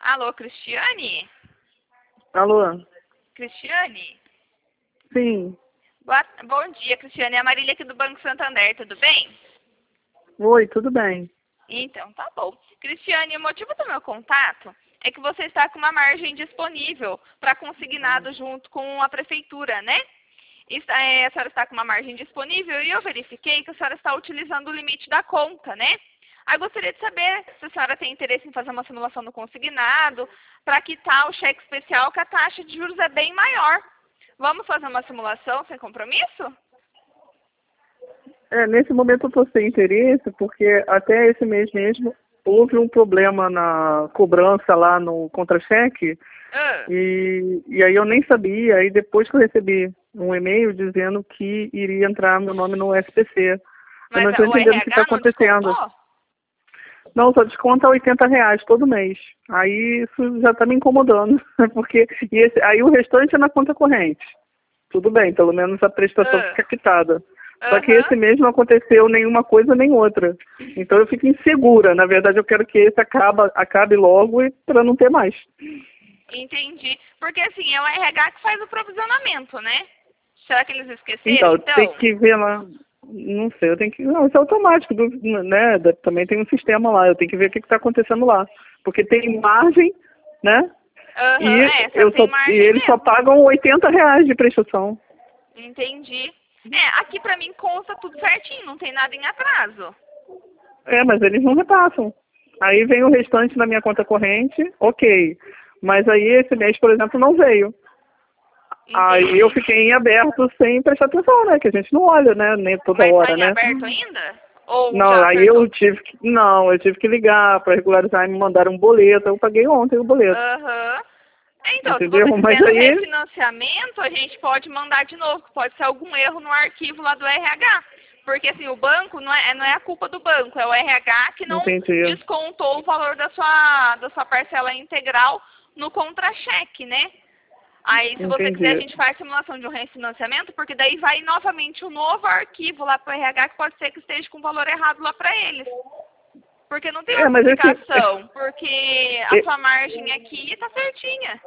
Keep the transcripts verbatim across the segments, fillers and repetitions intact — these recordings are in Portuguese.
Alô, Cristiane? Alô? Cristiane? Sim. Boa, bom dia, Cristiane. É a Marília aqui do Banco Santander, tudo bem? Oi, tudo bem? Então, tá bom. Cristiane, o motivo do meu contato é que você está com uma margem disponível para consignado junto com a prefeitura, né? Está, é, a senhora está com uma margem disponível e eu verifiquei que a senhora está utilizando o limite da conta, né? Aí eu gostaria de saber se a senhora tem interesse em fazer uma simulação do consignado para quitar o cheque especial, que a taxa de juros é bem maior. Vamos fazer uma simulação sem compromisso? É, nesse momento eu estou sem interesse, porque até esse mês mesmo houve um problema na cobrança lá no contra-cheque, Ah, e, e aí eu nem sabia, aí depois que eu recebi um e-mail dizendo que iria entrar meu nome no S P C. Eu mas não estou o entendendo o que está R H não acontecendo. descontou? Não, só desconta oitenta reais todo mês. Aí isso já está me incomodando, porque e esse, aí o restante é na conta corrente. Tudo bem, pelo menos a prestação Ah, fica quitada. Só que aham. esse mês não aconteceu nenhuma coisa nem outra. Então eu fico insegura. Na verdade, eu quero que esse acaba, acabe logo e para não ter mais. Entendi. Porque assim, é o R H que faz o provisionamento, né? Será que eles esqueceram, Então, tem então? que ver lá. Não sei, eu tenho que. Não, isso é automático, do- né? Da- Também tem um sistema lá, eu tenho que ver o que está acontecendo lá. Porque tem margem, né? Aham, E, é, só eu tem só, e margem eles só mesmo. pagam oitenta reais de prestação. Entendi. É, aqui pra mim consta tudo certinho, não tem nada em atraso. É, mas eles não repassam. Aí vem o restante na minha conta corrente, ok. Mas aí esse mês, por exemplo, não veio. Aí eu Entendi. fiquei em aberto sem prestar atenção, né? Que a gente não olha, né? Nem toda Mas tá hora, em né? aberto ainda? Ou Não, já aí eu acertou? tive que. Não, eu tive que ligar para regularizar e me mandaram um boleto. Eu paguei ontem o boleto. Aham. É, então, se Entendeu? você Mas quiser no aí. refinanciamento, a gente pode mandar de novo. Pode ser algum erro no arquivo lá do R H. Porque assim, o banco não é, não é a culpa do banco, é o R H que não Entendi. descontou o valor da sua, da sua parcela integral no contra-cheque, né? Aí, se você quiser, a Entendi. gente faz simulação de um refinanciamento, porque daí vai novamente um novo arquivo lá para o R H, que pode ser que esteja com o valor errado lá para eles. Porque não tem É, outra mas esse. explicação, porque a sua margem aqui está certinha.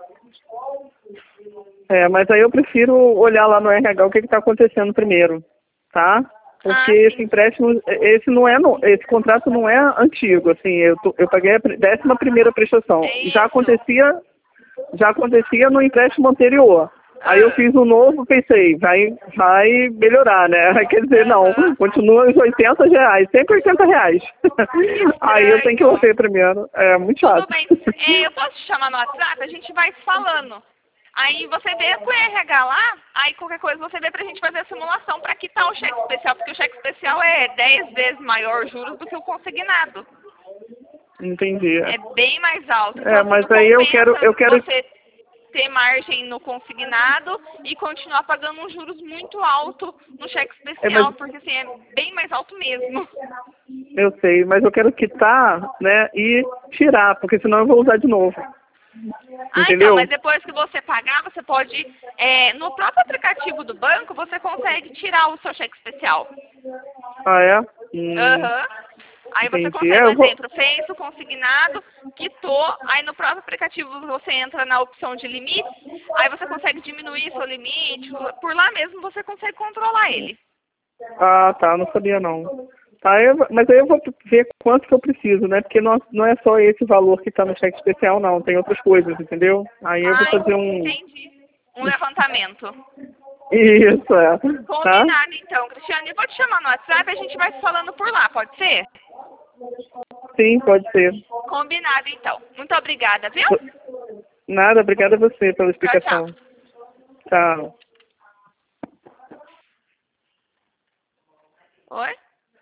É, mas aí eu prefiro olhar lá no R H o que está acontecendo primeiro, tá? Porque Ah, esse sim. empréstimo, esse não é, no- esse contrato não é antigo, assim, eu, tô- eu paguei a pri- décima primeira prestação. É Já isso. acontecia, já acontecia no empréstimo anterior. Aí eu Ah, fiz um novo, pensei, vai, vai melhorar, né? Quer dizer, não, aham. continua os oitenta reais, sempre oitenta reais. Que Aí eu tenho que estranho. ver primeiro, é muito Tudo chato. bem. É, eu posso te chamar no WhatsApp? A gente vai se falando. Aí você vê com o R H lá, aí qualquer coisa você vê pra gente fazer a simulação pra quitar o cheque especial, porque o cheque especial é dez vezes maior juros do que o consignado. Entendi. É bem mais alto. Então, É, assim, mas não aí eu quero, compensa eu quero você ter margem no consignado e continuar pagando um juros muito alto no cheque É, mas especial, porque assim, é bem mais alto mesmo. eu sei, mas eu quero quitar, né, e tirar, porque senão eu vou usar de novo. Ah, então, mas Entendeu? depois que você pagar, você pode, é, no próprio aplicativo do banco, você consegue tirar o seu cheque especial. Ah, é? Hum, Aham. Aí você entendi. É, consegue, um eu vou. exemplo, fez o consignado, quitou, aí no próprio aplicativo você entra na opção de limites, aí você consegue diminuir seu limite, por lá mesmo você consegue controlar ele. Ah, tá, não sabia não. Tá, eu, mas aí eu vou ver quanto que eu preciso, né? Porque não, não é só esse valor que tá no cheque especial, não. Tem outras coisas, entendeu? Aí eu vou Ah, fazer um. entendi. Um levantamento. Isso, é. Tá? Combinado então, Cristiane. Eu vou te chamar no WhatsApp e a gente vai se falando por lá, pode ser? Sim, pode ser. Combinado então. Muito obrigada, viu? Nada, obrigada a você pela Tchau, tchau. explicação. Tchau. Oi?